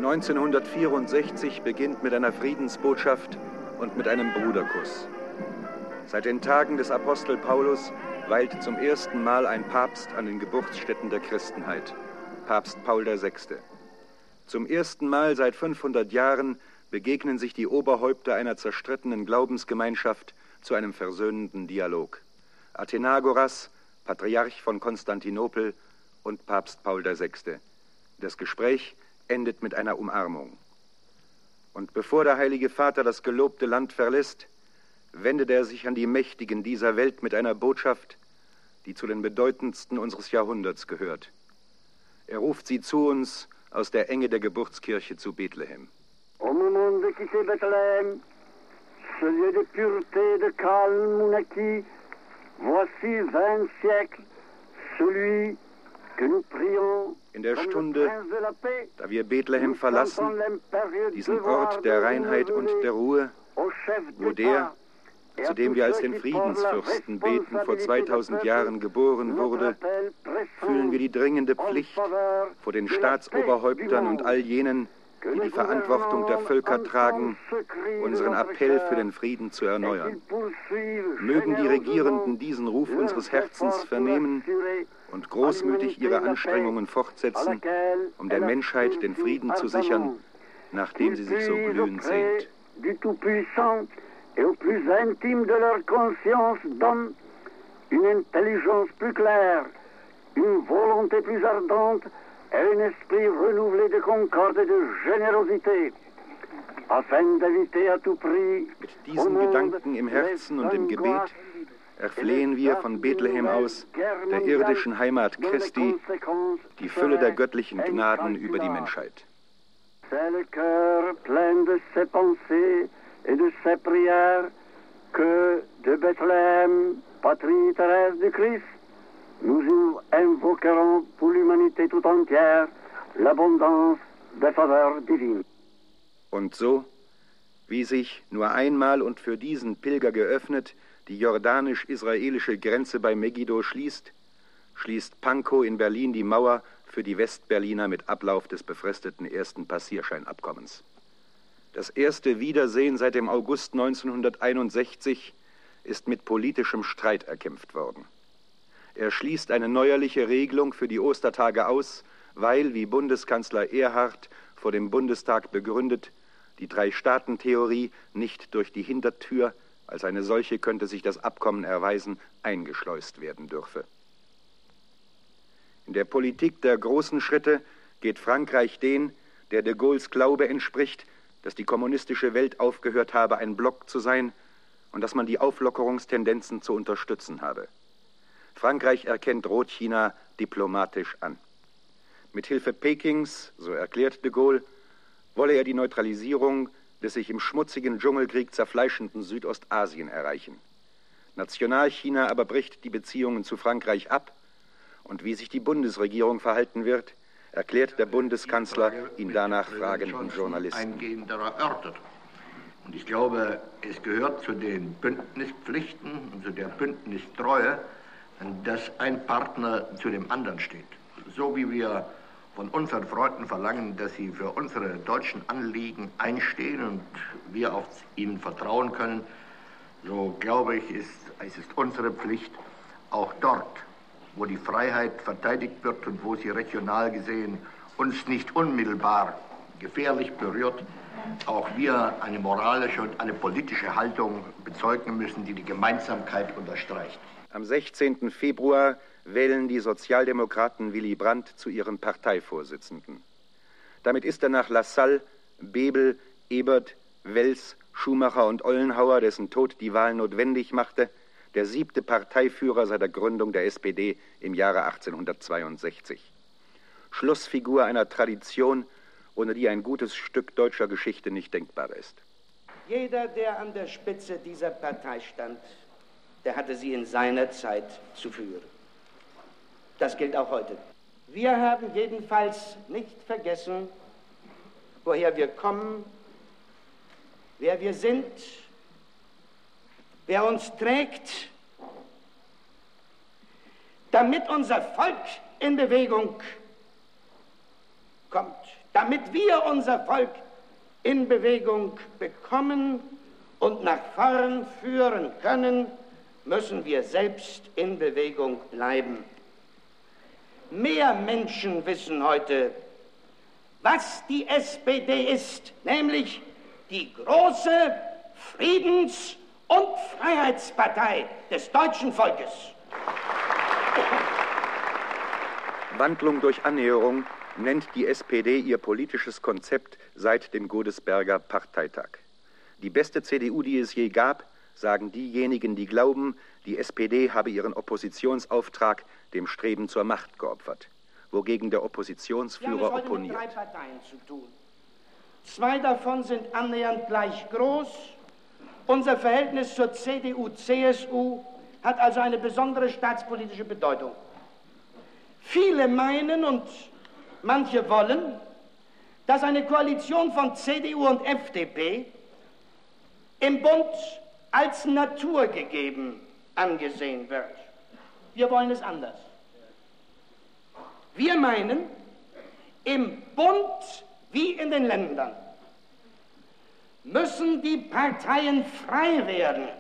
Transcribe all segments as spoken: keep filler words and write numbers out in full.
neunzehnhundertvierundsechzig beginnt mit einer Friedensbotschaft und mit einem Bruderkuss. Seit den Tagen des Apostel Paulus weilt zum ersten Mal ein Papst an den Geburtsstätten der Christenheit, Papst Paul der Sechste. Zum ersten Mal seit fünfhundert Jahren begegnen sich die Oberhäupter einer zerstrittenen Glaubensgemeinschaft zu einem versöhnenden Dialog. Athenagoras, Patriarch von Konstantinopel, und Papst Paul der Sechste. Das Gespräch endet mit einer Umarmung. Und bevor der Heilige Vater das gelobte Land verlässt, wendet er sich an die Mächtigen dieser Welt mit einer Botschaft, die zu den bedeutendsten unseres Jahrhunderts gehört. Er ruft sie zu uns aus der Enge der Geburtskirche zu Bethlehem. Au moment de quitter Bethléem, ce lieu de pureté, de calme, monarchie, voici vingt siècles, celui que nous prions. In der Stunde, da wir Bethlehem verlassen, diesen Ort der Reinheit und der Ruhe, wo der, zu dem wir als den Friedensfürsten beten, vor zweitausend Jahren geboren wurde, fühlen wir die dringende Pflicht, vor den Staatsoberhäuptern und all jenen, die die Verantwortung der Völker tragen, unseren Appell für den Frieden zu erneuern. Mögen die Regierenden diesen Ruf unseres Herzens vernehmen und großmütig ihre Anstrengungen fortsetzen, um der Menschheit den Frieden zu sichern, nach dem sie sich so glühend sehnt. Et au plus intime de leur conscience donne une intelligence plus claire, une volonté plus ardente et un esprit renouvelé de concorde et de générosité, afin d'éviter à tout prix. Mit diesen Gedanken im Herzen und im Gebet erflehen wir von Bethlehem aus, der irdischen Heimat Christi, die Fülle der göttlichen Gnaden über die Menschheit. C'est le cœur plein de ses pensées et de ses prières que de Bethléem, patrie terrestre du Christ, nous invoquerons pour l'humanité tout entière l'abondance des faveurs divines. Und so, wie sich nur einmal und für diesen Pilger geöffnet die jordanisch-israelische Grenze bei Megiddo schließt, schließt Pankow in Berlin die Mauer für die Westberliner mit Ablauf des befristeten ersten Passierscheinabkommens. Das erste Wiedersehen seit dem August neunzehnhunderteinundsechzig ist mit politischem Streit erkämpft worden. Er schließt eine neuerliche Regelung für die Ostertage aus, weil, wie Bundeskanzler Erhard vor dem Bundestag begründet, die Drei-Staaten-Theorie nicht durch die Hintertür, als eine solche könnte sich das Abkommen erweisen, eingeschleust werden dürfe. In der Politik der großen Schritte geht Frankreich den, der de Gaulles Glaube entspricht, dass die kommunistische Welt aufgehört habe, ein Block zu sein und dass man die Auflockerungstendenzen zu unterstützen habe. Frankreich erkennt Rotchina diplomatisch an. Mit Hilfe Pekings, so erklärt de Gaulle, wolle er die Neutralisierung des sich im schmutzigen Dschungelkrieg zerfleischenden Südostasien erreichen. Nationalchina aber bricht die Beziehungen zu Frankreich ab und wie sich die Bundesregierung verhalten wird, erklärt der Bundeskanzler ihn danach fragenden Journalisten. Eingehender erörtert. Und ich glaube, es gehört zu den Bündnispflichten und zu der Bündnistreue, dass ein Partner zu dem anderen steht. So wie wir von unseren Freunden verlangen, dass sie für unsere deutschen Anliegen einstehen und wir auf ihnen vertrauen können, so glaube ich, ist, es ist unsere Pflicht, auch dort, wo die Freiheit verteidigt wird und wo sie regional gesehen uns nicht unmittelbar gefährlich berührt, auch wir eine moralische und eine politische Haltung bezeugen müssen, die die Gemeinsamkeit unterstreicht. Am sechzehnten Februar wählen die Sozialdemokraten Willy Brandt zu ihrem Parteivorsitzenden. Damit ist er nach Lassalle, Bebel, Ebert, Wels, Schumacher und Ollenhauer, dessen Tod die Wahl notwendig machte, der siebte Parteiführer seit der Gründung der S P D im Jahre achtzehnhundertzweiundsechzig. Schlussfigur einer Tradition, ohne die ein gutes Stück deutscher Geschichte nicht denkbar ist. Jeder, der an der Spitze dieser Partei stand, der hatte sie in seiner Zeit zu führen. Das gilt auch heute. Wir haben jedenfalls nicht vergessen, woher wir kommen, wer wir sind, wer uns trägt, damit unser Volk in Bewegung kommt. damit wir unser Volk in Bewegung bekommen und nach vorn führen können, müssen wir selbst in Bewegung bleiben. Mehr Menschen wissen heute, was die S P D ist, nämlich die große Friedens- und Freiheitspartei des deutschen Volkes. Wandlung durch Annäherung nennt die S P D ihr politisches Konzept seit dem Godesberger Parteitag. Die beste C D U, die es je gab, sagen diejenigen, die glauben, die S P D habe ihren Oppositionsauftrag dem Streben zur Macht geopfert, wogegen der Oppositionsführer opponiert. Wir haben es heute mit drei Parteien zu tun. Zwei davon sind annähernd gleich groß. Unser Verhältnis zur C D U C S U hat also eine besondere staatspolitische Bedeutung. Viele meinen und manche wollen, dass eine Koalition von C D U und F D P im Bund als naturgegeben angesehen wird. Wir wollen es anders. Wir meinen, im Bund wie in den Ländern müssen die Parteien frei werden,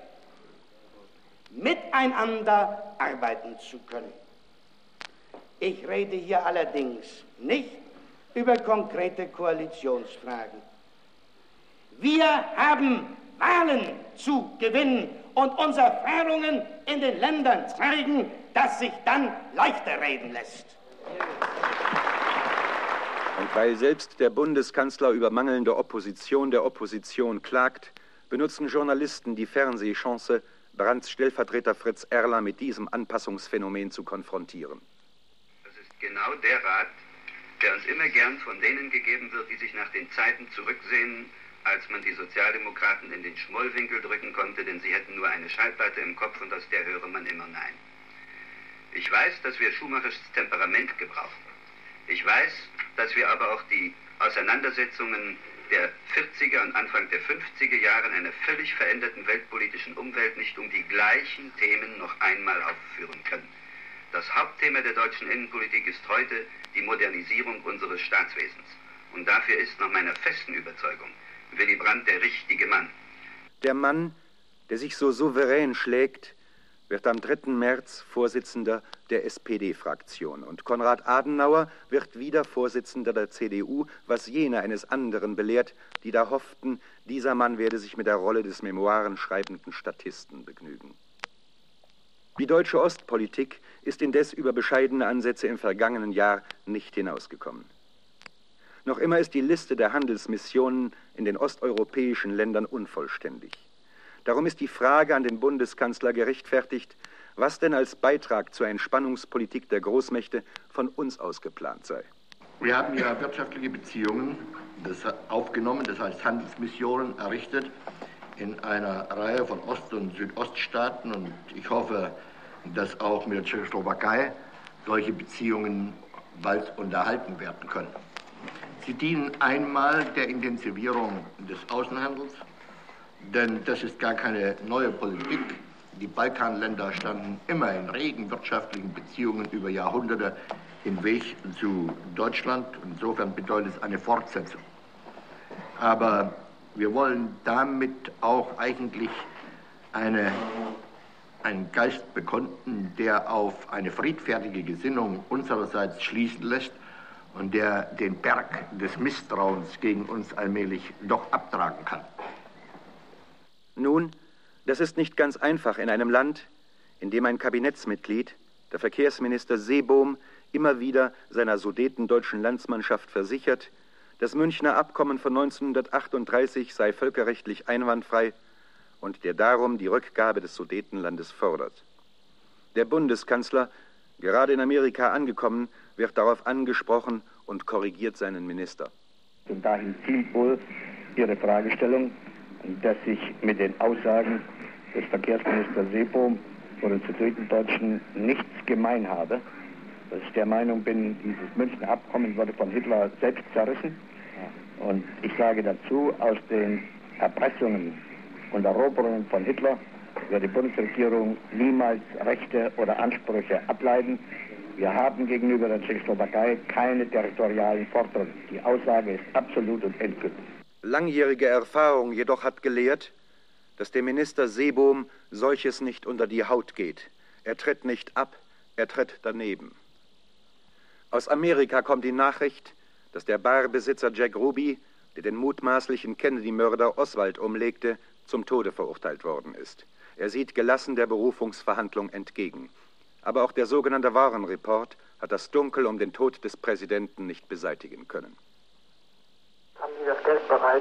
miteinander arbeiten zu können. Ich rede hier allerdings nicht über konkrete Koalitionsfragen. Wir haben Wahlen zu gewinnen und unsere Erfahrungen in den Ländern zeigen, dass sich dann leichter reden lässt. Und weil selbst der Bundeskanzler über mangelnde Opposition der Opposition klagt, benutzen Journalisten die Fernsehchance, Brandts Stellvertreter Fritz Erler mit diesem Anpassungsphänomen zu konfrontieren. Das ist genau der Rat, der uns immer gern von denen gegeben wird, die sich nach den Zeiten zurücksehnen, als man die Sozialdemokraten in den Schmollwinkel drücken konnte, denn sie hätten nur eine Schallplatte im Kopf und aus der höre man immer Nein. Ich weiß, dass wir schumachersches Temperament gebrauchen. Ich weiß, dass wir aber auch die Auseinandersetzungen der vierziger und Anfang der fünfziger Jahre in einer völlig veränderten weltpolitischen Umwelt nicht um die gleichen Themen noch einmal aufführen können. Das Hauptthema der deutschen Innenpolitik ist heute die Modernisierung unseres Staatswesens. Und dafür ist nach meiner festen Überzeugung Willy Brandt der richtige Mann. Der Mann, der sich so souverän schlägt, wird am dritten März Vorsitzender der S P D-Fraktion. Und Konrad Adenauer wird wieder Vorsitzender der C D U, was jene eines anderen belehrt, die da hofften, dieser Mann werde sich mit der Rolle des memoirenschreibenden Statisten begnügen. Die deutsche Ostpolitik ist indes über bescheidene Ansätze im vergangenen Jahr nicht hinausgekommen. Noch immer ist die Liste der Handelsmissionen in den osteuropäischen Ländern unvollständig. Darum ist die Frage an den Bundeskanzler gerechtfertigt, was denn als Beitrag zur Entspannungspolitik der Großmächte von uns aus geplant sei. Wir haben ja wirtschaftliche Beziehungen das aufgenommen, das heißt Handelsmissionen errichtet in einer Reihe von Ost- und Südoststaaten, und ich hoffe, dass auch mit der Tschechoslowakei solche Beziehungen bald unterhalten werden können. Sie dienen einmal der Intensivierung des Außenhandels, denn das ist gar keine neue Politik. Die Balkanländer standen immer in regen wirtschaftlichen Beziehungen über Jahrhunderte hinweg zu Deutschland. Insofern bedeutet es eine Fortsetzung. Aber wir wollen damit auch eigentlich eine, einen Geist bekunden, der auf eine friedfertige Gesinnung unsererseits schließen lässt und der den Berg des Misstrauens gegen uns allmählich doch abtragen kann. Nun, das ist nicht ganz einfach in einem Land, in dem ein Kabinettsmitglied, der Verkehrsminister Seebohm, immer wieder seiner sudetendeutschen Landsmannschaft versichert, das Münchner Abkommen von neunzehnhundertachtunddreißig sei völkerrechtlich einwandfrei und der darum die Rückgabe des Sudetenlandes fordert. Der Bundeskanzler, gerade in Amerika angekommen, wird darauf angesprochen und korrigiert seinen Minister. Und dahin zielt wohl Ihre Fragestellung, dass ich mit den Aussagen des Verkehrsministers Seebohm oder Sudetendeutschen nichts gemein habe. Dass ich der Meinung bin, dieses Münchner Abkommen wurde von Hitler selbst zerrissen. Und ich sage dazu, aus den Erpressungen und Eroberungen von Hitler wird die Bundesregierung niemals Rechte oder Ansprüche ableiten. Wir haben gegenüber der Tschechoslowakei keine territorialen Forderungen. Die Aussage ist absolut und endgültig. Langjährige Erfahrung jedoch hat gelehrt, dass dem Minister Seebohm solches nicht unter die Haut geht. Er tritt nicht ab, er tritt daneben. Aus Amerika kommt die Nachricht, dass der Barbesitzer Jack Ruby, der den mutmaßlichen Kennedy-Mörder Oswald umlegte, zum Tode verurteilt worden ist. Er sieht gelassen der Berufungsverhandlung entgegen. Aber auch der sogenannte Warren Report hat das Dunkel um den Tod des Präsidenten nicht beseitigen können. Haben Sie das Geld bereit?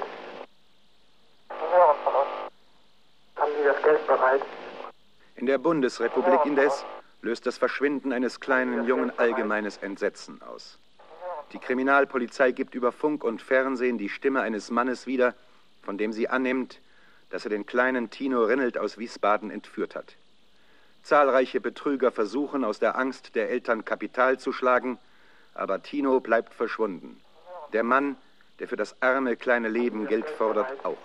Haben Sie das Geld bereit? In der Bundesrepublik indes löst das Verschwinden eines kleinen Jungen allgemeines Entsetzen aus. Die Kriminalpolizei gibt über Funk und Fernsehen die Stimme eines Mannes wieder, von dem sie annimmt, dass er den kleinen Tino Rinnelt aus Wiesbaden entführt hat. Zahlreiche Betrüger versuchen, aus der Angst der Eltern Kapital zu schlagen, aber Tino bleibt verschwunden. Der Mann, der für das arme kleine Leben Geld fordert, auch.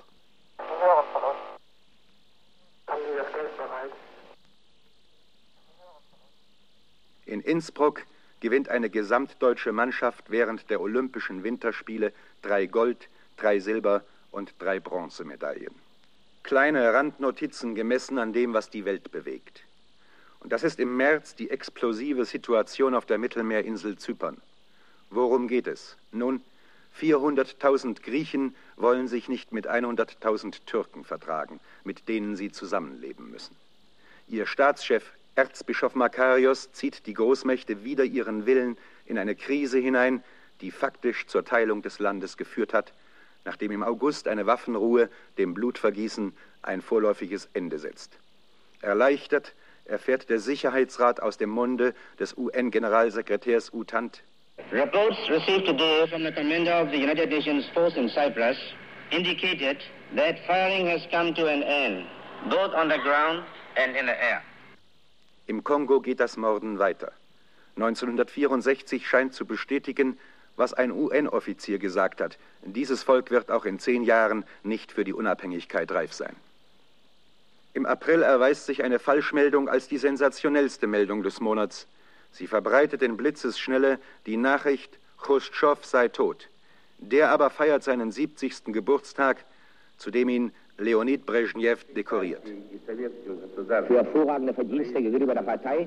In Innsbruck gewinnt eine gesamtdeutsche Mannschaft während der Olympischen Winterspiele drei Gold-, drei Silber- und drei Bronzemedaillen. Kleine Randnotizen gemessen an dem, was die Welt bewegt. Und das ist im März die explosive Situation auf der Mittelmeerinsel Zypern. Worum geht es? Nun, vierhunderttausend Griechen wollen sich nicht mit hunderttausend Türken vertragen, mit denen sie zusammenleben müssen. Ihr Staatschef Erzbischof Makarios zieht die Großmächte wider ihren Willen in eine Krise hinein, die faktisch zur Teilung des Landes geführt hat, nachdem im August eine Waffenruhe dem Blutvergießen ein vorläufiges Ende setzt. Erleichtert erfährt der Sicherheitsrat aus dem Munde des U N-Generalsekretärs U Thant: Reports received today from the commander of the United Nations force in Cyprus indicated that firing has come to an end, both on the ground and in the air. Im Kongo geht das Morden weiter. neunzehnhundertvierundsechzig scheint zu bestätigen, was ein U N-Offizier gesagt hat. Dieses Volk wird auch in zehn Jahren nicht für die Unabhängigkeit reif sein. Im April erweist sich eine Falschmeldung als die sensationellste Meldung des Monats. Sie verbreitet in Blitzesschnelle die Nachricht, Chruschtschow sei tot. Der aber feiert seinen siebzigsten Geburtstag, zu dem ihn Leonid Brezhnev dekoriert. Für hervorragende Verdienste gegenüber der Partei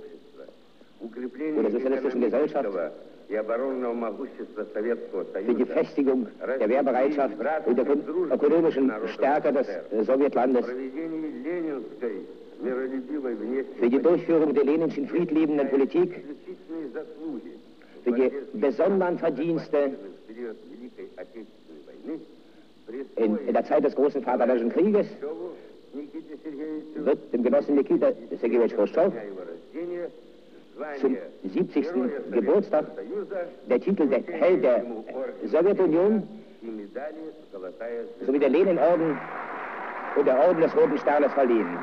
oder sozialistischen Gesellschaft, für die Festigung der Wehrbereitschaft und der ökonomischen Stärke des Sowjetlandes, für die Durchführung der leninschen friedliebenden Politik, für die besonderen Verdienste in, in der Zeit des großen Vaterländischen Krieges wird dem Genossen Nikita Sergejewitsch Chruschtschow zum siebzigsten Geburtstag der Titel der Held der Sowjetunion sowie der Leninorden und der Orden des Roten Sternes verliehen.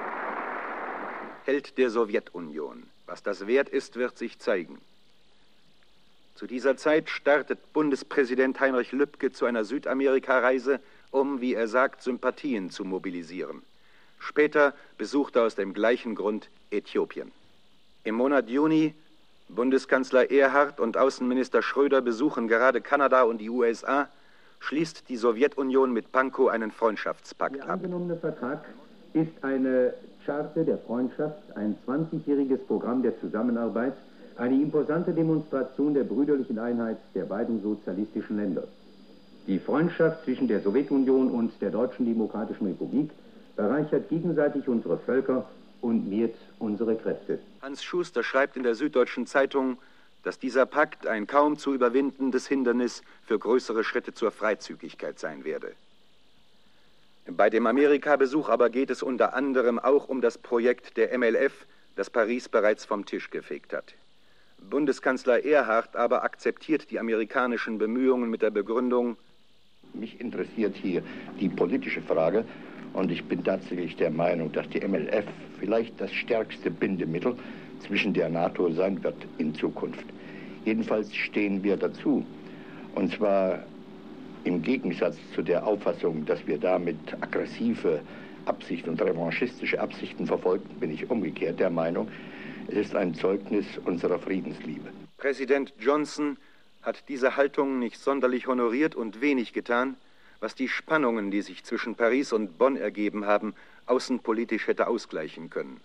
Held der Sowjetunion. Was das wert ist, wird sich zeigen. Zu dieser Zeit startet Bundespräsident Heinrich Lübke zu einer Südamerika-Reise, um, wie er sagt, Sympathien zu mobilisieren. Später besucht er aus dem gleichen Grund Äthiopien. Im Monat Juni, Bundeskanzler Erhard und Außenminister Schröder besuchen gerade Kanada und die U S A, schließt die Sowjetunion mit Pankow einen Freundschaftspakt ab. Der angenommene Vertrag ist eine Charte der Freundschaft, ein zwanzigjähriges Programm der Zusammenarbeit, eine imposante Demonstration der brüderlichen Einheit der beiden sozialistischen Länder. Die Freundschaft zwischen der Sowjetunion und der Deutschen Demokratischen Republik bereichert gegenseitig unsere Völker und mehrt unsere Kräfte. Hans Schuster schreibt in der Süddeutschen Zeitung, dass dieser Pakt ein kaum zu überwindendes Hindernis für größere Schritte zur Freizügigkeit sein werde. Bei dem Amerika-Besuch aber geht es unter anderem auch um das Projekt der M L F, das Paris bereits vom Tisch gefegt hat. Bundeskanzler Erhard aber akzeptiert die amerikanischen Bemühungen mit der Begründung: Mich interessiert hier die politische Frage und ich bin tatsächlich der Meinung, dass die M L F vielleicht das stärkste Bindemittel zwischen der NATO sein wird in Zukunft. Jedenfalls stehen wir dazu, und zwar im Gegensatz zu der Auffassung, dass wir damit aggressive Absichten und revanchistische Absichten verfolgen, bin ich umgekehrt der Meinung, Es ist ein Zeugnis unserer Friedensliebe. Präsident Johnson hat diese Haltung nicht sonderlich honoriert und wenig getan, was die Spannungen, die sich zwischen Paris und Bonn ergeben haben, außenpolitisch hätte ausgleichen können.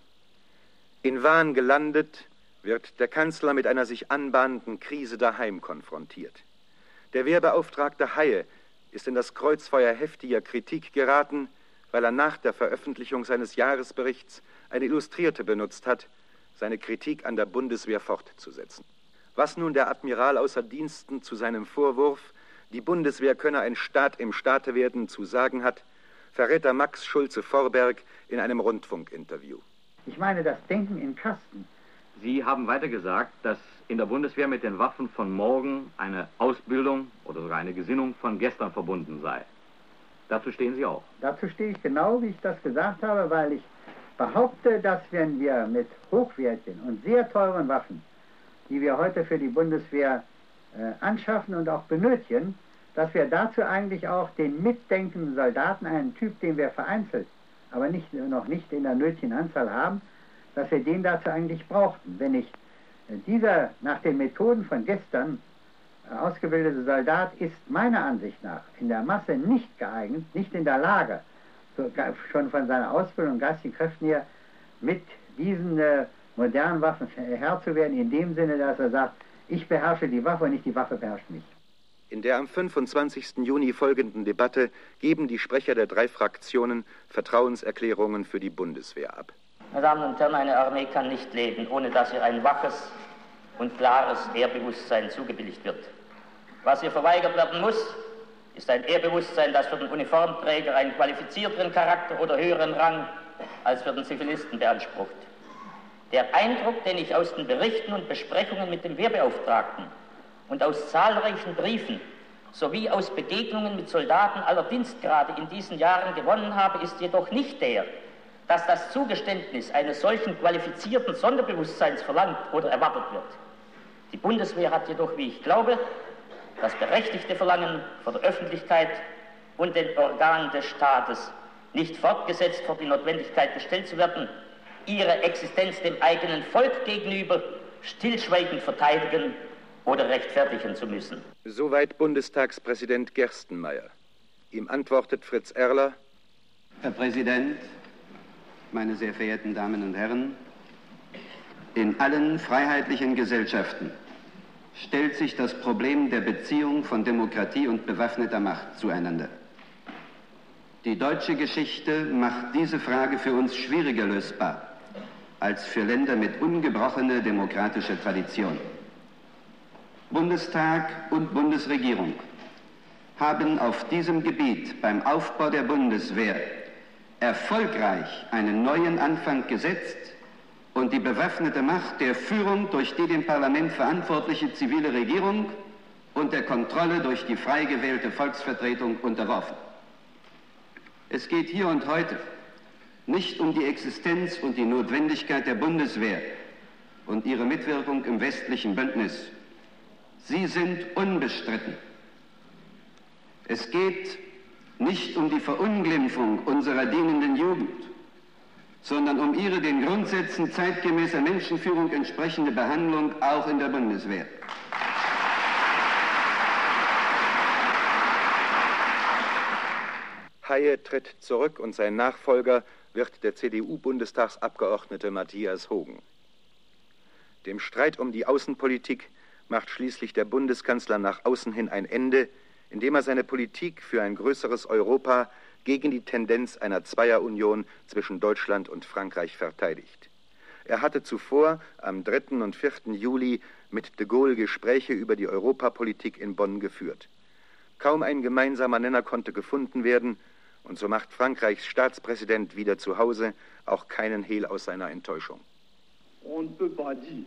In Wahn gelandet, wird der Kanzler mit einer sich anbahnenden Krise daheim konfrontiert. Der Wehrbeauftragte Haye ist in das Kreuzfeuer heftiger Kritik geraten, weil er nach der Veröffentlichung seines Jahresberichts eine Illustrierte benutzt hat, seine Kritik an der Bundeswehr fortzusetzen. Was nun der Admiral außer Diensten zu seinem Vorwurf, die Bundeswehr könne ein Staat im Staate werden, zu sagen hat, verrät der Max Schulze-Vorberg in einem Rundfunkinterview. Ich meine das Denken in Kasten. Sie haben weiter gesagt, dass in der Bundeswehr mit den Waffen von morgen eine Ausbildung oder sogar eine Gesinnung von gestern verbunden sei. Dazu stehen Sie auch. Dazu stehe ich genau, wie ich das gesagt habe, weil ich behaupte, dass wenn wir mit hochwertigen und sehr teuren Waffen, die wir heute für die Bundeswehr äh, anschaffen und auch benötigen, dass wir dazu eigentlich auch den mitdenkenden Soldaten, einen Typ, den wir vereinzelt, aber nicht, noch nicht in der nötigen Anzahl haben, dass wir den dazu eigentlich brauchten. Wenn ich äh, dieser nach den Methoden von gestern äh, ausgebildete Soldat ist meiner Ansicht nach in der Masse nicht geeignet, nicht in der Lage, so, schon von seiner Ausbildung und geistigen Kräften her, mit diesen äh, modernen Waffen Herr zu werden, in dem Sinne, dass er sagt, ich beherrsche die Waffe und nicht die Waffe beherrscht mich. In der am fünfundzwanzigsten Juni folgenden Debatte geben die Sprecher der drei Fraktionen Vertrauenserklärungen für die Bundeswehr ab. Meine Damen und Herren, eine Armee kann nicht leben, ohne dass ihr ein waches und klares Ehrbewusstsein zugebilligt wird. Was ihr verweigert werden muss, ist ein Ehrbewusstsein, das für den Uniformträger einen qualifizierteren Charakter oder höheren Rang als für den Zivilisten beansprucht. Der Eindruck, den ich aus den Berichten und Besprechungen mit dem Wehrbeauftragten und aus zahlreichen Briefen sowie aus Begegnungen mit Soldaten aller Dienstgrade in diesen Jahren gewonnen habe, ist jedoch nicht der, dass das Zugeständnis eines solchen qualifizierten Sonderbewusstseins verlangt oder erwartet wird. Die Bundeswehr hat jedoch, wie ich glaube, das berechtigte Verlangen vor der Öffentlichkeit und den Organen des Staates, nicht fortgesetzt vor die Notwendigkeit gestellt zu werden, ihre Existenz dem eigenen Volk gegenüber stillschweigend verteidigen oder rechtfertigen zu müssen. Soweit Bundestagspräsident Gerstenmaier. Ihm antwortet Fritz Erler: Herr Präsident, meine sehr verehrten Damen und Herren, in allen freiheitlichen Gesellschaften stellt sich das Problem der Beziehung von Demokratie und bewaffneter Macht zueinander. Die deutsche Geschichte macht diese Frage für uns schwieriger lösbar als für Länder mit ungebrochener demokratischer Tradition. Bundestag und Bundesregierung haben auf diesem Gebiet beim Aufbau der Bundeswehr erfolgreich einen neuen Anfang gesetzt und die bewaffnete Macht der Führung durch die dem Parlament verantwortliche zivile Regierung und der Kontrolle durch die frei gewählte Volksvertretung unterworfen. Es geht hier und heute nicht um die Existenz und die Notwendigkeit der Bundeswehr und ihre Mitwirkung im westlichen Bündnis. Sie sind unbestritten. Es geht nicht um die Verunglimpfung unserer dienenden Jugend, sondern um ihre den Grundsätzen zeitgemäßer Menschenführung entsprechende Behandlung auch in der Bundeswehr. Haye tritt zurück und sein Nachfolger wird der C D U-Bundestagsabgeordnete Matthias Hogen. Dem Streit um die Außenpolitik macht schließlich der Bundeskanzler nach außen hin ein Ende, indem er seine Politik für ein größeres Europa gegen die Tendenz einer Zweierunion zwischen Deutschland und Frankreich verteidigt. Er hatte zuvor am dritten und vierten Juli mit de Gaulle Gespräche über die Europapolitik in Bonn geführt. Kaum ein gemeinsamer Nenner konnte gefunden werden, und so macht Frankreichs Staatspräsident wieder zu Hause auch keinen Hehl aus seiner Enttäuschung. On ne peut pas dire,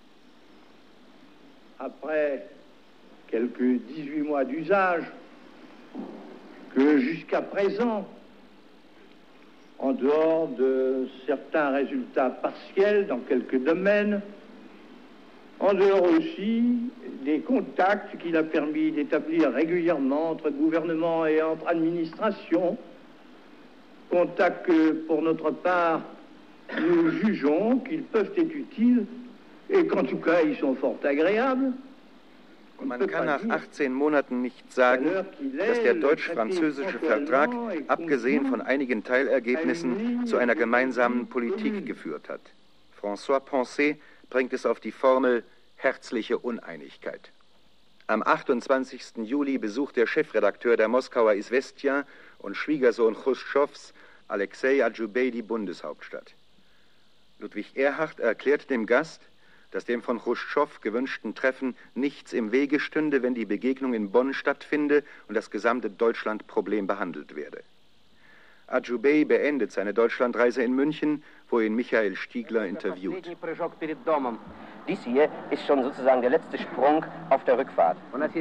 après quelques dix-huit mois d'usage, que jusqu'à présent, en dehors de certains résultats partiels dans quelques domaines, en dehors aussi des contacts qu'il a permis d'établir régulièrement entre gouvernement et entre administration, contacts que, pour notre part, nous jugeons qu'ils peuvent être utiles et qu'en tout cas, ils sont fort agréables. Man kann nach achtzehn Monaten nicht sagen, dass der deutsch-französische Vertrag, abgesehen von einigen Teilergebnissen, zu einer gemeinsamen Politik geführt hat. François Poncet bringt es auf die Formel herzliche Uneinigkeit. Am achtundzwanzigsten Juli besucht der Chefredakteur der Moskauer Izvestja und Schwiegersohn Chruschtschows, Alexei Adjubei, die Bundeshauptstadt. Ludwig Erhard erklärt dem Gast, dass dem von Chruschtschow gewünschten Treffen nichts im Wege stünde, wenn die Begegnung in Bonn stattfinde und das gesamte Deutschlandproblem behandelt werde. Adjubei beendet seine Deutschlandreise in München, wo ihn Michael Stiegler interviewt. Dies hier ist schon sozusagen der letzte Sprung auf der Rückfahrt.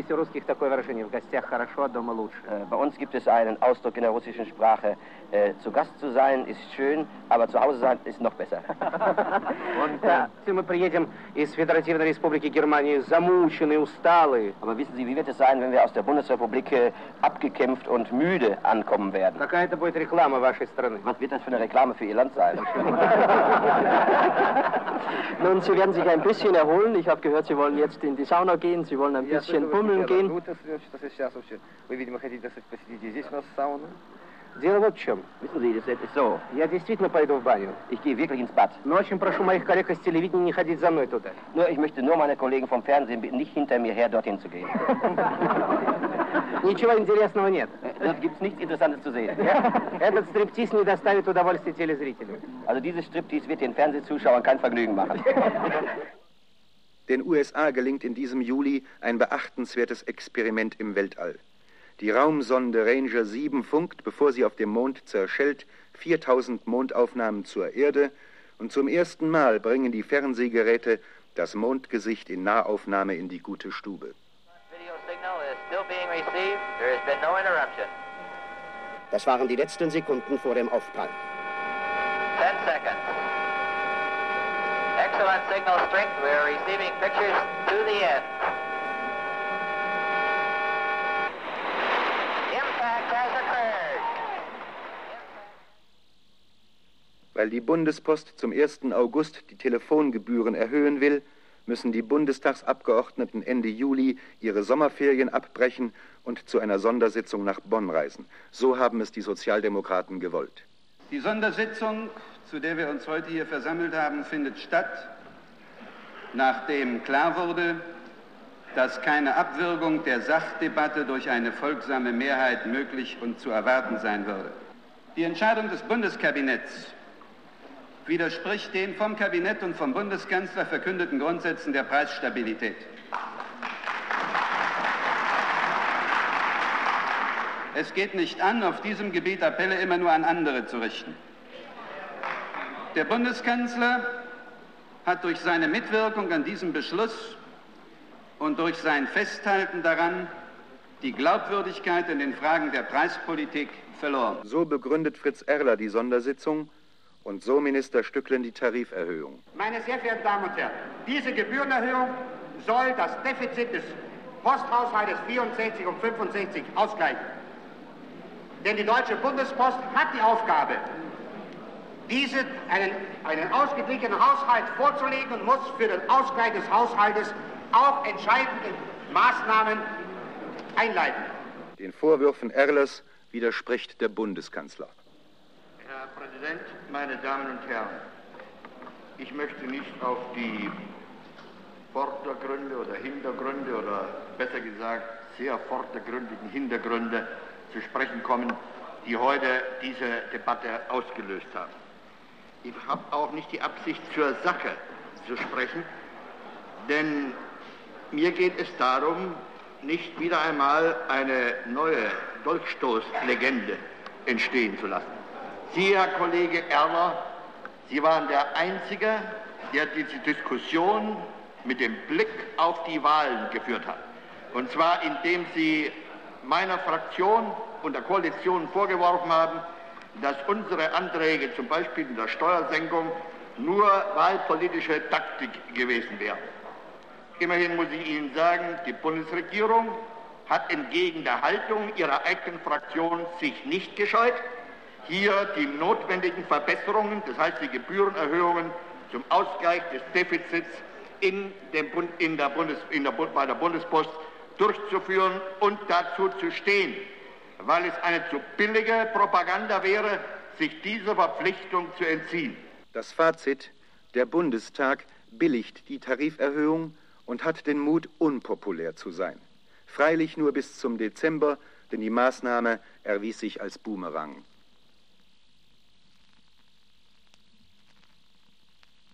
Bei uns gibt es einen Ausdruck in der russischen Sprache, äh, zu Gast zu sein ist schön, aber zu Hause sein ist noch besser. Aber wissen Sie, wie wird es sein, wenn wir aus der Bundesrepublik äh, abgekämpft und müde ankommen werden? Was wird das für eine Reklame für Ihr Land sein? Nun, Sie werden sich ein bisschen erholen. Ich habe gehört, Sie wollen jetzt in die Sauna gehen, Sie wollen ein bisschen bummeln gehen. Дело вот в чем. Wissen Sie, das ist so. Я действительно пойду в баню. Ich gehe wirklich ins Bad. Но очень прошу моих коллег из телевидения не ходить за мной туда. Nur, ich möchte nur meine Kollegen vom Fernsehen bitten, nicht hinter mir her dorthin zu gehen. Ничего интересного нет. Dort gibt es nichts Interessantes zu sehen. Этот стриптиз не доставит удовольствия телезрителю. Also dieses Striptease wird den Fernsehzuschauern kein Vergnügen machen. Den U S A gelingt in diesem Juli ein beachtenswertes Experiment im Weltall. Die Raumsonde Ranger sieben funkt, bevor sie auf dem Mond zerschellt, viertausend Mondaufnahmen zur Erde und zum ersten Mal bringen die Fernsehgeräte das Mondgesicht in Nahaufnahme in die gute Stube. Das waren die letzten Sekunden vor dem Aufprall. Ten seconds. Excellent signal strength. We're receiving pictures to the end. Weil die Bundespost zum ersten August die Telefongebühren erhöhen will, müssen die Bundestagsabgeordneten Ende Juli ihre Sommerferien abbrechen und zu einer Sondersitzung nach Bonn reisen. So haben es die Sozialdemokraten gewollt. Die Sondersitzung, zu der wir uns heute hier versammelt haben, findet statt, nachdem klar wurde, dass keine Abwürgung der Sachdebatte durch eine folgsame Mehrheit möglich und zu erwarten sein würde. Die Entscheidung des Bundeskabinetts widerspricht den vom Kabinett und vom Bundeskanzler verkündeten Grundsätzen der Preisstabilität. Es geht nicht an, auf diesem Gebiet Appelle immer nur an andere zu richten. Der Bundeskanzler hat durch seine Mitwirkung an diesem Beschluss und durch sein Festhalten daran die Glaubwürdigkeit in den Fragen der Preispolitik verloren. So begründet Fritz Erler die Sondersitzung und so Minister Stücklen die Tariferhöhung. Meine sehr verehrten Damen und Herren, diese Gebührenerhöhung soll das Defizit des Posthaushaltes vierundsechzig und fünfundsechzig ausgleichen. Denn die Deutsche Bundespost hat die Aufgabe, diese, einen, einen ausgeglichenen Haushalt vorzulegen und muss für den Ausgleich des Haushaltes auch entscheidende Maßnahmen einleiten. Den Vorwürfen Erlers widerspricht der Bundeskanzler. Herr Präsident, meine Damen und Herren, ich möchte nicht auf die Vordergründe oder Hintergründe oder besser gesagt sehr vordergründigen Hintergründe zu sprechen kommen, die heute diese Debatte ausgelöst haben. Ich habe auch nicht die Absicht, zur Sache zu sprechen, denn mir geht es darum, nicht wieder einmal eine neue Dolchstoßlegende entstehen zu lassen. Sie, Herr Kollege Erler, Sie waren der Einzige, der diese Diskussion mit dem Blick auf die Wahlen geführt hat. Und zwar indem Sie meiner Fraktion und der Koalition vorgeworfen haben, dass unsere Anträge, zum Beispiel in der Steuersenkung, nur wahlpolitische Taktik gewesen wären. Immerhin muss ich Ihnen sagen, die Bundesregierung hat entgegen der Haltung ihrer eigenen Fraktion sich nicht gescheut, hier die notwendigen Verbesserungen, das heißt die Gebührenerhöhungen zum Ausgleich des Defizits in dem Bund, in der Bundes, in der, bei der Bundespost durchzuführen und dazu zu stehen, weil es eine zu billige Propaganda wäre, sich dieser Verpflichtung zu entziehen. Das Fazit: Der Bundestag billigt die Tariferhöhung und hat den Mut, unpopulär zu sein. Freilich nur bis zum Dezember, denn die Maßnahme erwies sich als Boomerang.